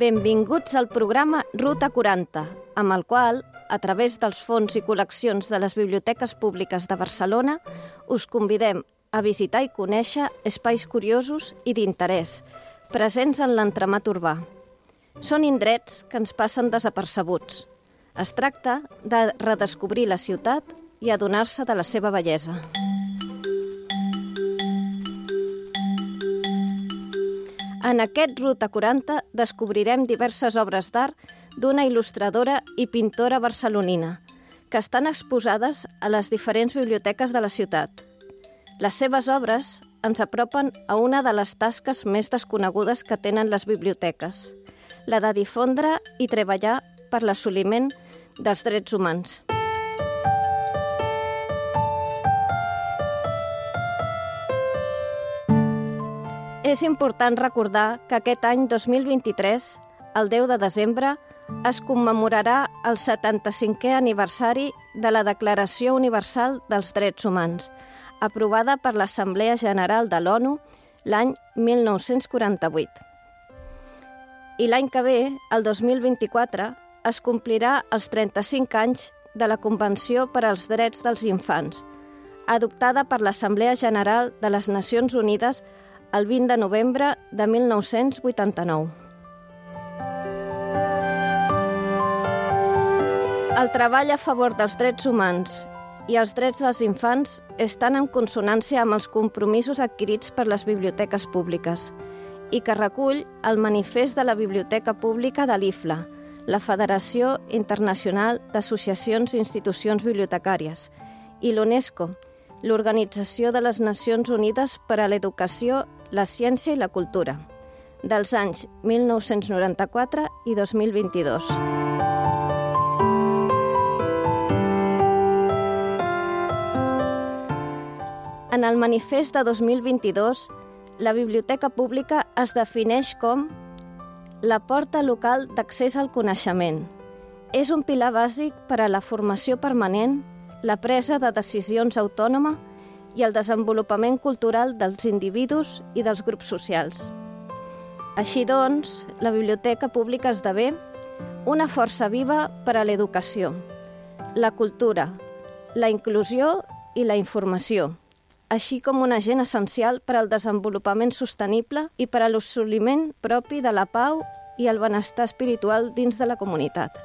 Benvinguts al programa Ruta 40, amb el qual, a través dels fons i col·leccions de les biblioteques públiques de Barcelona, us convidem a visitar i conèixer espais curiosos i d'interès, presents en l'entramat urbà. Són indrets que ens passen desapercebuts. Es tracta de redescobrir la ciutat i adonar-se de la seva bellesa. En aquest Ruta 40 descobrirem diverses obres d'art d'una il·lustradora i pintora barcelonina, que estan exposades a les diferents biblioteques de la ciutat. Les seves obres ens apropen a una de les tasques més desconegudes que tenen les biblioteques, la de difondre i treballar per l'assoliment dels drets humans. És important recordar que aquest any 2023, el 10 de desembre, es commemorarà el 75è aniversari de la Declaració Universal dels Drets Humans, aprovada per l'Assemblea General de l'ONU l'any 1948. I l'any que ve, el 2024, es complirà els 35 anys de la Convenció per als Drets dels Infants, adoptada per l'Assemblea General de les Nacions Unides el 20 de novembre de 1989. El treball a favor dels drets humans i els drets dels infants estan en consonància amb els compromisos adquirits per les biblioteques públiques i que recull el manifest de la Biblioteca Pública de l'IFLA, la Federació Internacional d'Associacions i Institucions Bibliotecàries, i l'UNESCO, l'Organització de les Nacions Unides per a l'Educació, la Ciència i la Cultura, dels anys 1994 i 2022. En el manifest de 2022, la Biblioteca Pública es defineix com la porta local d'accés al coneixement. És un pilar bàsic per a la formació permanent, la presa de decisions autònoma i el desenvolupament cultural dels individus i dels grups socials. Així doncs, la Biblioteca Pública esdevé una força viva per a l'educació, la cultura, la inclusió i la informació, així com un agent essencial per al desenvolupament sostenible i per a l'assoliment propi de la pau i el benestar espiritual dins de la comunitat.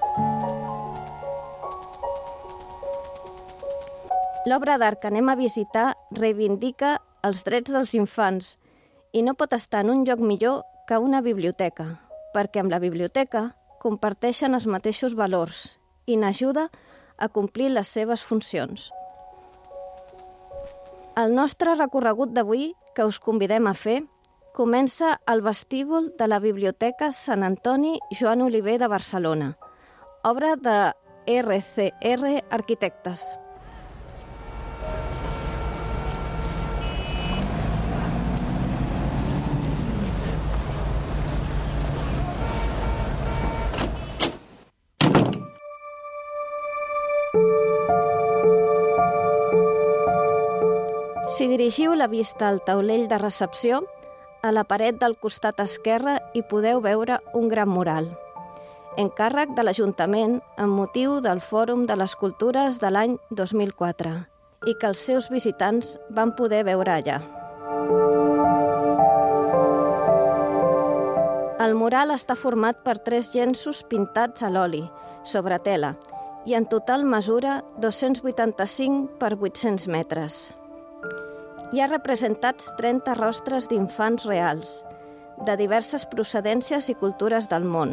L'obra d'art que anem a visitar reivindica els drets dels infants i no pot estar en un lloc millor que una biblioteca, perquè amb la biblioteca comparteixen els mateixos valors i n'ajuda a complir les seves funcions. El nostre recorregut d'avui, que us convidem a fer, comença al vestíbul de la Biblioteca Sant Antoni Joan Oliver de Barcelona, obra de RCR Arquitectes. Si dirigiu la vista al taulell de recepció, a la paret del costat esquerre hi podeu veure un gran mural, encàrrec de l'Ajuntament amb motiu del Fòrum de les Cultures de l'any 2004 i que els seus visitants van poder veure allà. El mural està format per 3 llenços pintats a l'oli, sobre tela, i en total mesura 285 per 800 metres. Hi ha representats 30 rostres d'infants reals, de diverses procedències i cultures del món.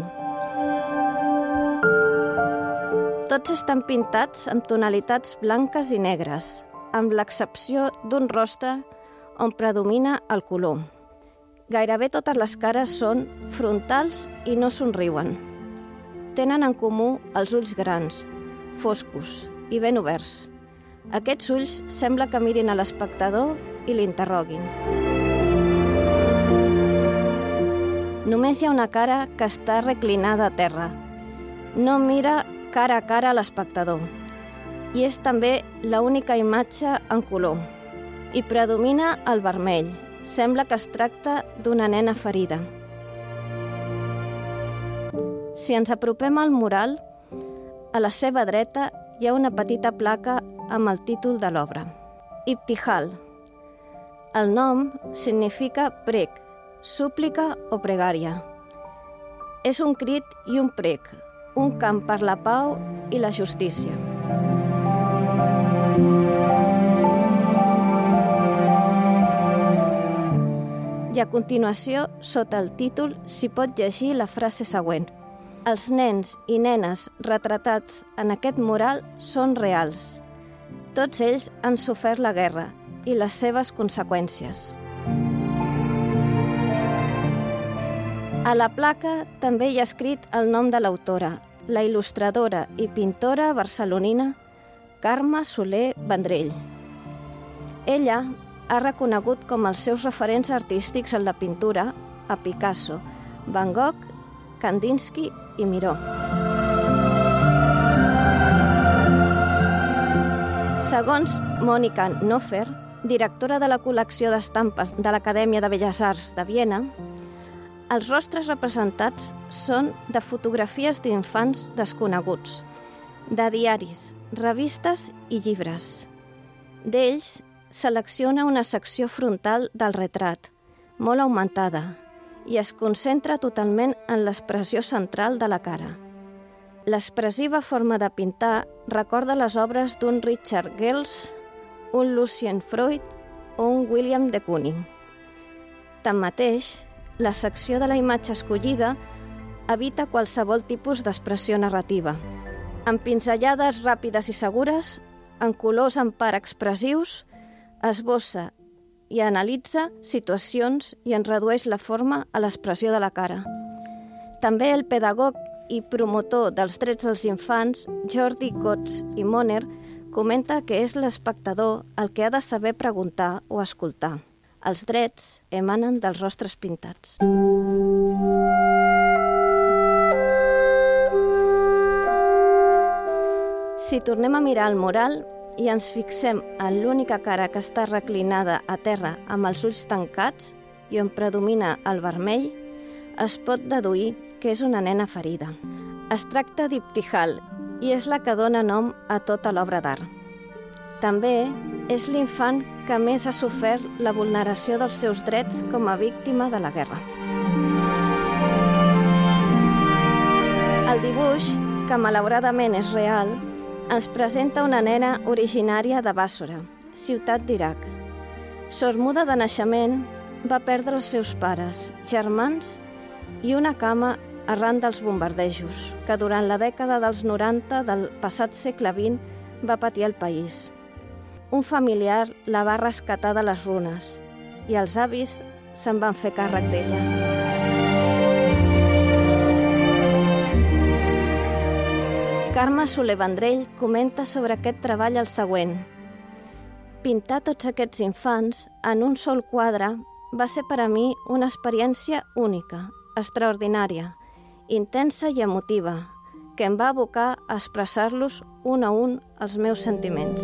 Tots estan pintats amb tonalitats blanques i negres, amb l'excepció d'un rostre on predomina el color. Gairebé totes les cares són frontals i no somriuen. Tenen en comú els ulls grans, foscos i ben oberts. Aquests ulls sembla que mirin a l'espectador i l'interroguin. Només hi ha una cara que està reclinada a terra. No mira cara a cara a l'espectador. I és també l'única imatge en color. I predomina el vermell. Sembla que es tracta d'una nena ferida. Si ens apropem al mural, a la seva dreta hi ha una petita placa amb el títol de l'obra. Ibtihal. El nom significa prec, súplica o pregària. És un crit i un prec, un cant per la pau i la justícia. I a continuació, sota el títol, s'hi pot llegir la frase següent. Els nens i nenes retratats en aquest mural són reals. Tots ells han sofert la guerra i les seves conseqüències. A la placa també hi ha escrit el nom de l'autora, la il·lustradora i pintora barcelonina Carme Soler Vendrell. Ella ha reconegut com els seus referents artístics en la pintura a Picasso, Van Gogh, Kandinsky i Miró. Segons Mònica Nofer, directora de la col·lecció d'estampes de l'Acadèmia de Belles Arts de Viena, els rostres representats són de fotografies d'infants desconeguts, de diaris, revistes i llibres. D'ells, selecciona una secció frontal del retrat, molt augmentada, i es concentra totalment en l'expressió central de la cara. L'expressiva forma de pintar recorda les obres d'un Richard Gels, un Lucien Freud o un William de Kooning. Tanmateix, la secció de la imatge escollida evita qualsevol tipus d'expressió narrativa. Amb pinzellades ràpides i segures, en colors en part expressius, esbossa i analitza situacions i en redueix la forma a l'expressió de la cara. També el pedagog i promotor dels drets dels infants, Jordi Cots i Moner, comenta que és l'espectador el que ha de saber preguntar o escoltar. Els drets emanen dels rostres pintats. Si tornem a mirar el mural i ens fixem en l'única cara que està reclinada a terra amb els ulls tancats i on predomina el vermell, es pot deduir que és una nena ferida. Es tracta d'Ibtihal i és la que dona nom a tota l'obra d'art. També és l'infant que més ha sofert la vulneració dels seus drets com a víctima de la guerra. El dibuix, que malauradament és real, ens presenta una nena originària de Bàssora, ciutat d'Iraq. Sormuda de naixement, va perdre els seus pares, germans i una cama arran dels bombardejos, que durant la dècada dels 90 del passat segle XX va patir el país. Un familiar la va rescatar de les runes i els avis se'n van fer càrrec d'ella. Carme Soler Vendrell comenta sobre aquest treball el següent. Pintar tots aquests infants en un sol quadre va ser per a mi una experiència única, extraordinària, intensa i emotiva, que em va abocar a expressar-los un a un els meus sentiments.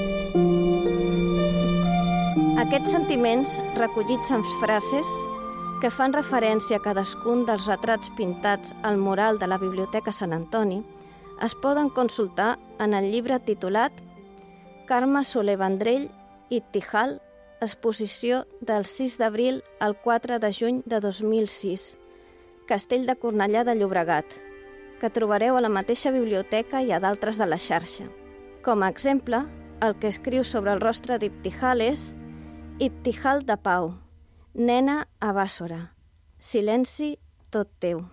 Aquests sentiments, recollits en frases que fan referència a cadascun dels retrats pintats al mural de la Biblioteca Sant Antoni, es poden consultar en el llibre titulat Carme Soler Vendrell, Ibtihal, exposició del 6 d'abril al 4 de juny de 2006, Castell de Cornellà de Llobregat, que trobareu a la mateixa biblioteca i a d'altres de la xarxa. Com a exemple, el que escriu sobre el rostre d'Ibtihal és Ibtihal de Pau, nena a Bàssora, silenci tot teu.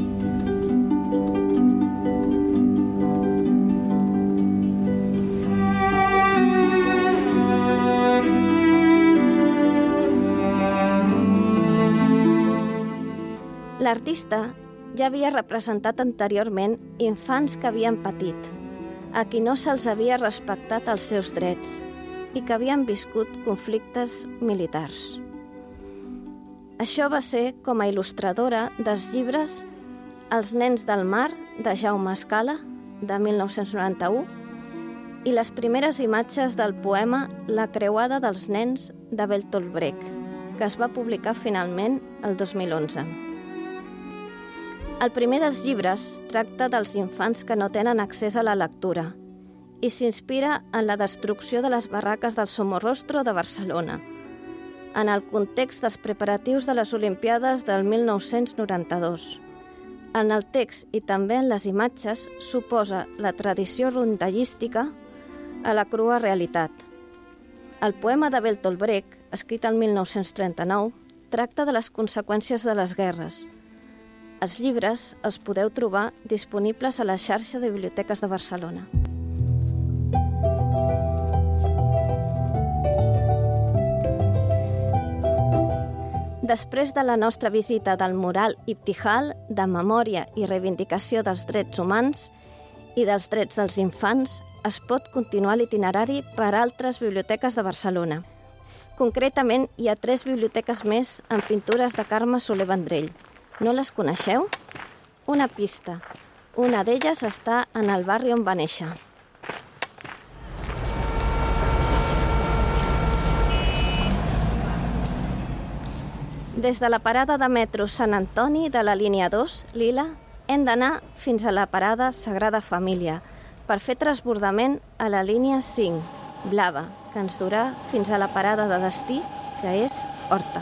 L'artista ja havia representat anteriorment infants que havien patit, a qui no se'ls havia respectat els seus drets i que havien viscut conflictes militars. Això va ser com a il·lustradora dels llibres Els nens del mar, de Jaume Escala, de 1991, i les primeres imatges del poema La creuada dels nens, de Bertolt Brecht, que es va publicar finalment el 2011. El primer dels llibres tracta dels infants que no tenen accés a la lectura i s'inspira en la destrucció de les barraques del Somorrostro de Barcelona, en el context dels preparatius de les Olimpiades del 1992. En el text i també en les imatges s'oposa la tradició rondallística a la crua realitat. El poema de Bertolt Brecht, escrit el 1939, tracta de les conseqüències de les guerres. Els llibres els podeu trobar disponibles a la xarxa de biblioteques de Barcelona. Després de la nostra visita del mural Ibtihal de memòria i reivindicació dels drets humans i dels drets dels infants, es pot continuar l'itinerari per altres biblioteques de Barcelona. Concretament, hi ha 3 biblioteques més amb pintures de Carme Soler Vendrell. No les coneixeu? Una pista. Una d'elles està en el barri on va néixer. Des de la parada de metro Sant Antoni de la línia 2, Lila, hem d'anar fins a la parada Sagrada Família per fer transbordament a la línia 5, blava, que ens durà fins a la parada de destí, que és Horta.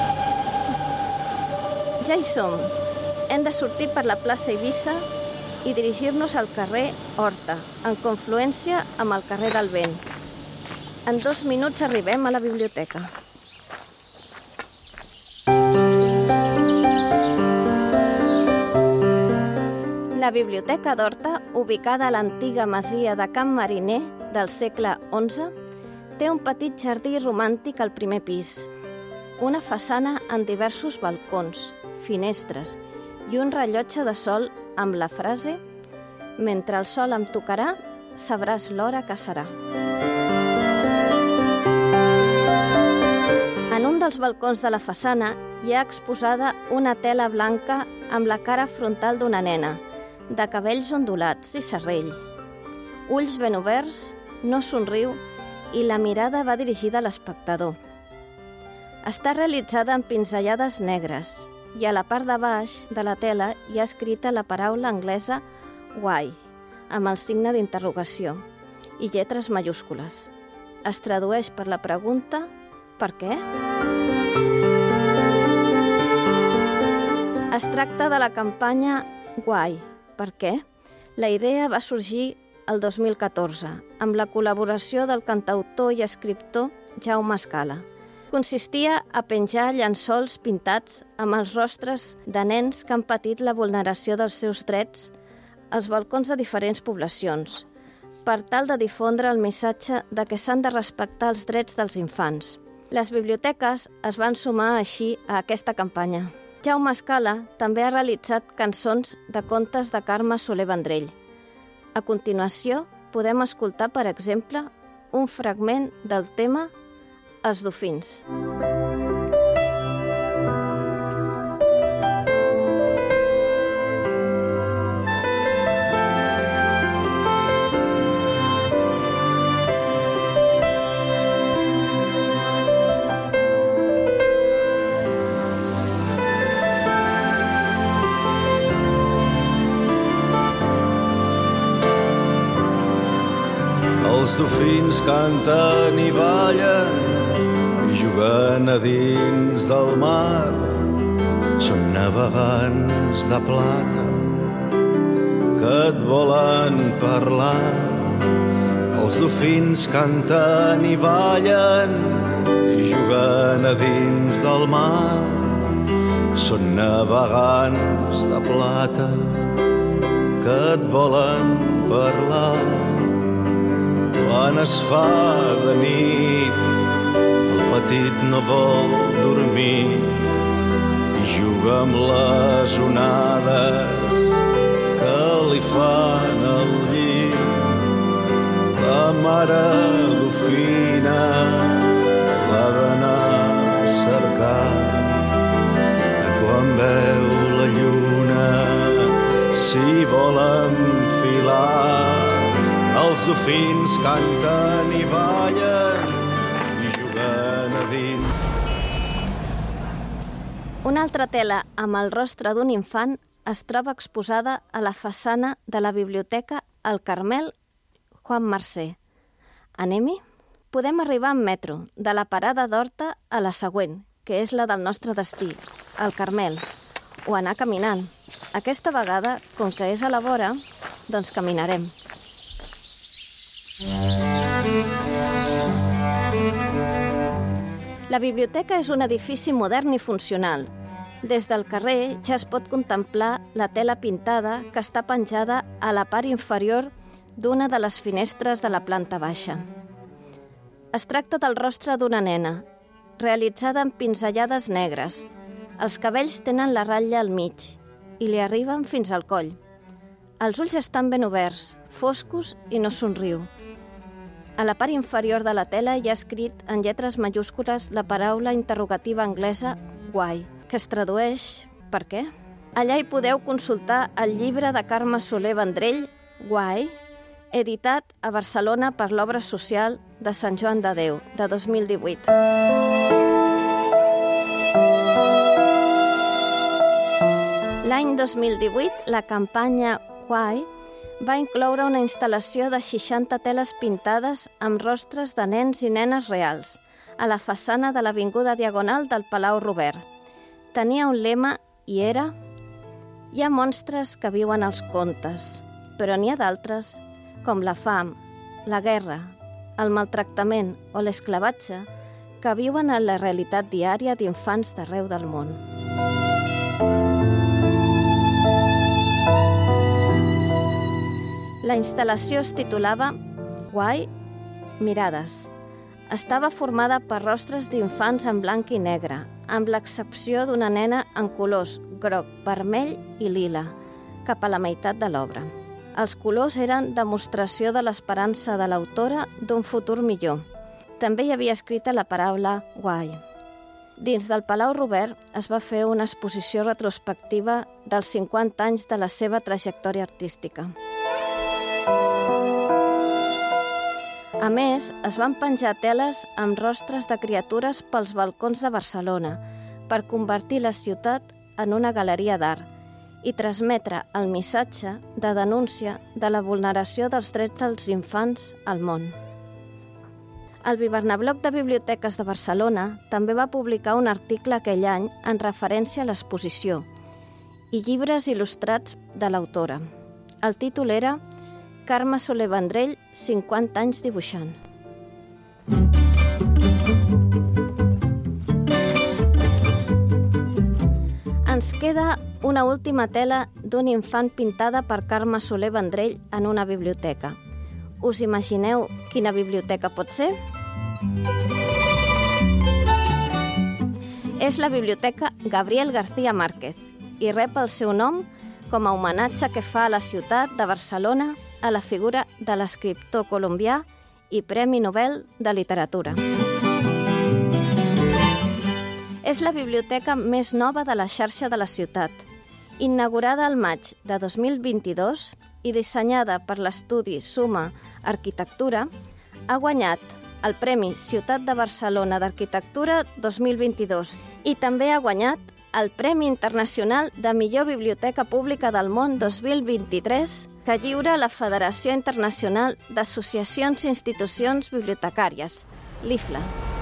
Ja hi som. Hem de sortir per la plaça Eivissa i dirigir-nos al carrer Horta, en confluència amb el carrer del Vent. En 2 minuts arribem a la biblioteca. La Biblioteca d'Horta, ubicada a l'antiga masia de Can Mariner del segle XI, té un petit jardí romàntic al primer pis, una façana amb diversos balcons, finestres i un rellotge de sol amb la frase «Mentre el sol em tocarà, sabràs l'hora que serà». En un dels balcons de la façana hi ha exposada una tela blanca amb la cara frontal d'una nena, de cabells ondulats i serrell. Ulls ben oberts, no somriu i la mirada va dirigida a l'espectador. Està realitzada amb pinzellades negres i a la part de baix de la tela hi ha escrita la paraula anglesa why, amb el signe d'interrogació i lletres majúscules. Es tradueix per la pregunta «Per què?». Es tracta de la campanya Why? Per què? La idea va sorgir el 2014 amb la col·laboració del cantautor i escriptor Jaume Escala. Consistia a penjar llençols pintats amb els rostres de nens que han patit la vulneració dels seus drets als balcons de diferents poblacions, per tal de difondre el missatge de que s'han de respectar els drets dels infants. Les biblioteques es van sumar així a aquesta campanya. Jaume Escala també ha realitzat cançons de contes de Carme Soler Vendrell. A continuació, podem escoltar, per exemple, un fragment del tema Els dofins. Els dofins canten i ballen i juguen a dins del mar. Són navegants de plata que et volen parlar. Els dofins canten i ballen i juguen a dins del mar. Són navegants de plata que et volen parlar. Quan es fa de nit, el petit no vol dormir i juga amb les onades que li fan al llit. La mare dofina l'ha d'anar a cercar, que quan veu la lluna s'hi vol enfilar. Els dofins canten i ballen i juguen a dins. Una altra tela amb el rostre d'un infant es troba exposada a la façana de la Biblioteca El Carmel Juan Mercè. Anem-hi? Podem arribar en metro, de la parada d'Horta a la següent, que és la del nostre destí, el Carmel, o anar caminant. Aquesta vegada, com que és a la vora, doncs caminarem. La biblioteca és un edifici modern i funcional. Des del carrer ja es pot contemplar la tela pintada que està penjada a la part inferior d'una de les finestres de la planta baixa. Es tracta del rostre d'una nena, realitzada amb pinzellades negres. Els cabells tenen la ratlla al mig i li arriben fins al coll. Els ulls estan ben oberts, foscos i no somriu. A la part inferior de la tela hi ha escrit en lletres majúscules la paraula interrogativa anglesa why, que es tradueix per què. Allà hi podeu consultar el llibre de Carme Soler Vendrell, Why, editat a Barcelona per l'Obra Social de Sant Joan de Déu, de 2018. L'any 2018, la campanya Why va incloure una instal·lació de 60 teles pintades amb rostres de nens i nenes reals a la façana de l'avinguda Diagonal del Palau Robert. Tenia un lema i era: hi ha monstres que viuen als contes, però n'hi ha d'altres, com la fam, la guerra, el maltractament o l'esclavatge, que viuen en la realitat diària d'infants d'arreu del món. La instal·lació es titulava Why? Mirades. Estava formada per rostres d'infants en blanc i negre, amb l'excepció d'una nena en colors groc, vermell i lila, cap a la meitat de l'obra. Els colors eren demostració de l'esperança de l'autora d'un futur millor. També hi havia escrita la paraula Why. Dins del Palau Robert es va fer una exposició retrospectiva dels 50 anys de la seva trajectòria artística. A més, es van penjar teles amb rostres de criatures pels balcons de Barcelona per convertir la ciutat en una galeria d'art i transmetre el missatge de denúncia de la vulneració dels drets dels infants al món. El Bivernabloc de Biblioteques de Barcelona també va publicar un article aquell any en referència a l'exposició i llibres il·lustrats de l'autora. El títol era Carme Soler Vendrell, 50 anys dibuixant. Ens queda una última tela d'un infant pintada per Carme Soler Vendrell en una biblioteca. Us imagineu quina biblioteca pot ser? És la Biblioteca Gabriel García Márquez i rep el seu nom com a homenatge que fa a la ciutat de Barcelona a la figura de l'escriptor colombià i Premi Nobel de Literatura. És la biblioteca més nova de la xarxa de la ciutat. Inaugurada al maig de 2022 i dissenyada per l'estudi Suma Arquitectura, ha guanyat el Premi Ciutat de Barcelona d'Arquitectura 2022 i també ha guanyat el Premi Internacional de Millor Biblioteca Pública del Món 2023 que lliura la Federació Internacional d'Associacions i Institucions Bibliotecàries, l'IFLA.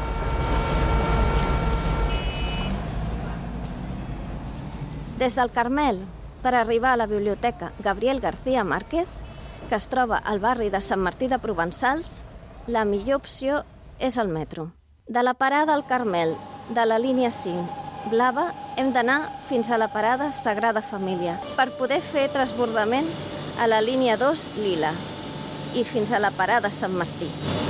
Des del Carmel, per arribar a la Biblioteca Gabriel García Márquez, que es troba al barri de Sant Martí de Provençals, la millor opció és el metro. De la parada al Carmel, de la línia 5, blava, hem d'anar fins a la parada Sagrada Família per poder fer transbordament a la línia 2 lila i fins a la parada Sant Martí.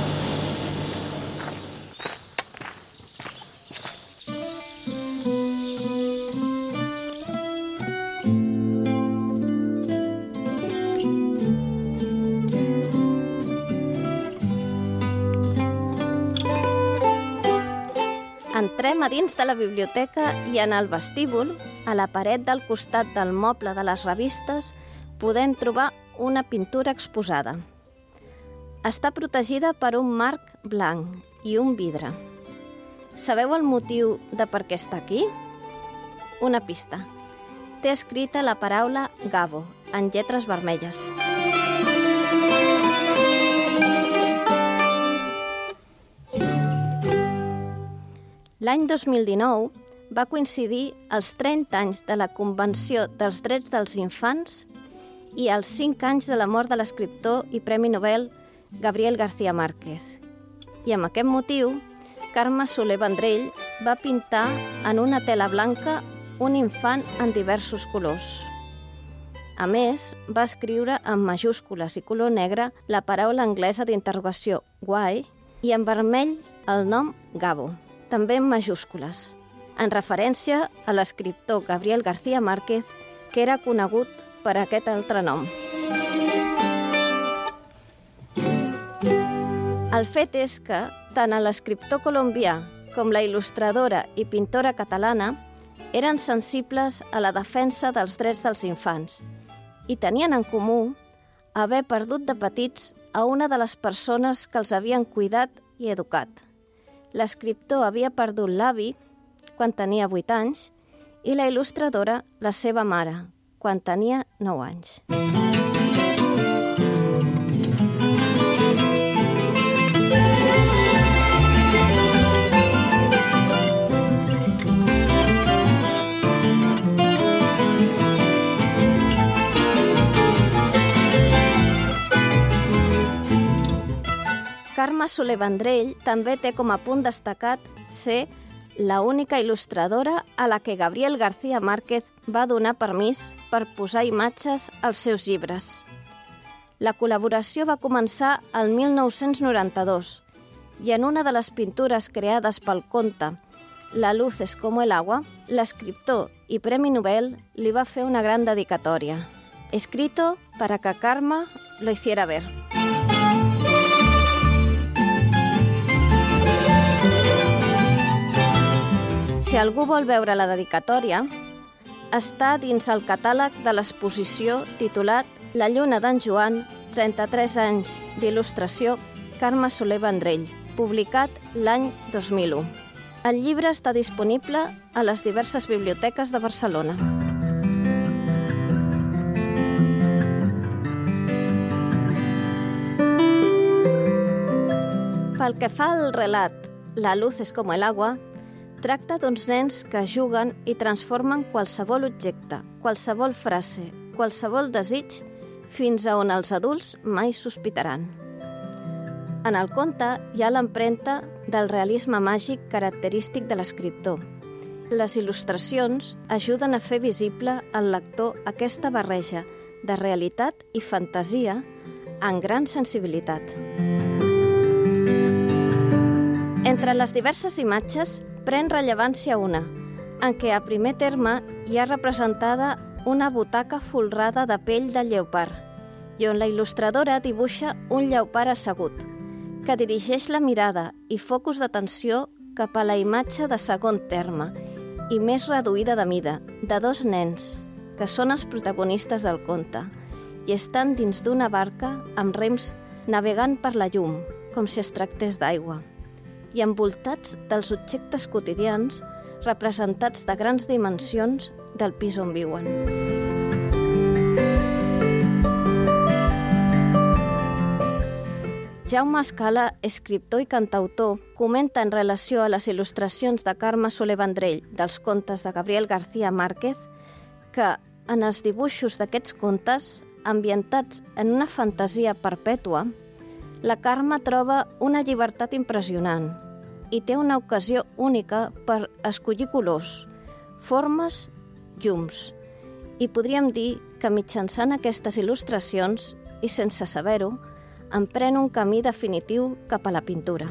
Entrem a dins de la biblioteca i en el vestíbul, a la paret del costat del moble de les revistes, podem trobar una pintura exposada. Està protegida per un marc blanc i un vidre. Sabeu el motiu de per què està aquí? Una pista. té escrita la paraula Gabo, en lletres vermelles. L'any 2019 va coincidir els 30 anys de la Convenció dels Drets dels Infants i els 5 anys de la mort de l'escriptor i Premi Nobel Gabriel García Márquez. I amb aquest motiu, Carme Soler Vendrell va pintar en una tela blanca un infant en diversos colors. A més, va escriure en majúscules i color negre la paraula anglesa d'interrogació why i en vermell el nom Gabo, també en majúscules, en referència a l'escriptor Gabriel García Márquez, que era conegut per aquest altre nom. El fet és que tant l'escriptor colombià com la il·lustradora i pintora catalana eren sensibles a la defensa dels drets dels infants i tenien en comú haver perdut de petits a una de les persones que els havien cuidat i educat. L'escriptor havia perdut l'avi quan tenia 8 anys i la il·lustradora la seva mare quan tenia 9 anys. Carme Soler Vendrell també té com a punt destacat ser la única il·lustradora a la que Gabriel García Márquez va donar permís per posar imatges als seus llibres. La col·laboració va començar el 1992 i en una de les pintures creades pel conte La luz es como el agua, l'escriptor i Premi Nobel li va fer una gran dedicatòria. Escrito para que Carme lo hiciera ver. Si algú vol veure la dedicatòria, està dins el catàleg de l'exposició titulat La lluna d'en Joan, 33 anys d'il·lustració, Carme Soler Vendrell, publicat l'any 2001. El llibre està disponible a les diverses biblioteques de Barcelona. Pel que fa al relat La luz es como el agua, tracta d'uns nens que juguen i transformen qualsevol objecte, qualsevol frase, qualsevol desig, fins a on els adults mai sospitaran. En el conte hi ha l'empremta del realisme màgic característic de l'escriptor. Les il·lustracions ajuden a fer visible al lector aquesta barreja de realitat i fantasia amb gran sensibilitat. Entre les diverses imatges, pren rellevància una, en què a primer terme hi ha representada una butaca folrada de pell de lleopard, i on la il·lustradora dibuixa un lleopard assegut, que dirigeix la mirada i focus d'atenció cap a la imatge de segon terme i més reduïda de mida, de 2 nens, que són els protagonistes del conte, i estan dins d'una barca amb rems navegant per la llum, com si es tractés d'aigua, i envoltats dels objectes quotidians representats de grans dimensions del pis on viuen. Jaume Escala, escriptor i cantautor, comenta en relació a les il·lustracions de Carme Soler Vendrell dels contes de Gabriel García Márquez que, en els dibuixos d'aquests contes, ambientats en una fantasia perpètua, la Carme troba una llibertat impressionant i té una ocasió única per escollir colors, formes, llums. I podríem dir que mitjançant aquestes il·lustracions, i sense saber-ho, emprèn un camí definitiu cap a la pintura.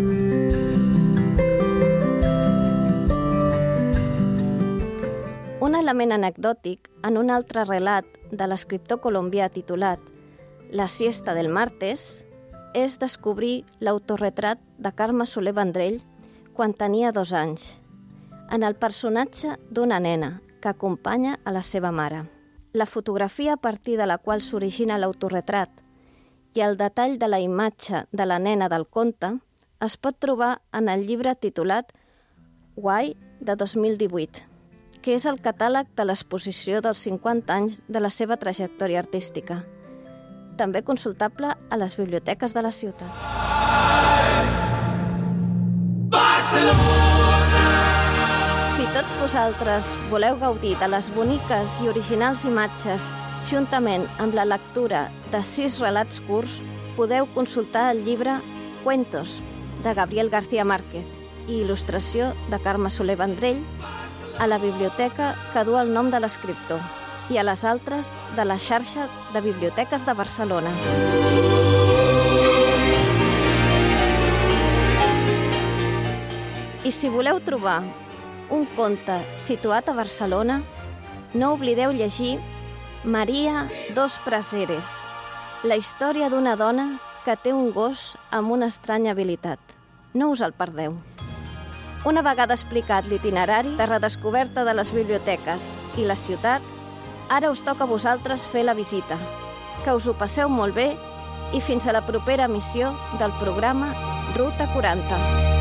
Un element anecdòtic en un altre relat de l'escriptor colombià titulat La siesta del martes és descobrir l'autorretrat de Carme Soler Vendrell quan tenia 2 anys, en el personatge d'una nena que acompanya a la seva mare. La fotografia a partir de la qual s'origina l'autorretrat i el detall de la imatge de la nena del conte es pot trobar en el llibre titulat Why, de 2018, que és el catàleg de l'exposició dels 50 anys de la seva trajectòria artística, també consultable a les biblioteques de la ciutat. Si tots vosaltres voleu gaudir de les boniques i originals imatges juntament amb la lectura de 6 relats curts, podeu consultar el llibre Cuentos, de Gabriel García Márquez, i il·lustració de Carme Soler Vendrell, a la biblioteca que du el nom de l'escriptor i a les altres de la xarxa de biblioteques de Barcelona. I si voleu trobar un conte situat a Barcelona, no oblideu llegir Maria dos Prazeres, la història d'una dona que té un gos amb una estranya habilitat. No us el perdeu. Una vegada explicat l'itinerari de redescoberta de les biblioteques i la ciutat, ara us toca a vosaltres fer la visita. Que us ho passeu molt bé i fins a la propera emissió del programa Ruta 40.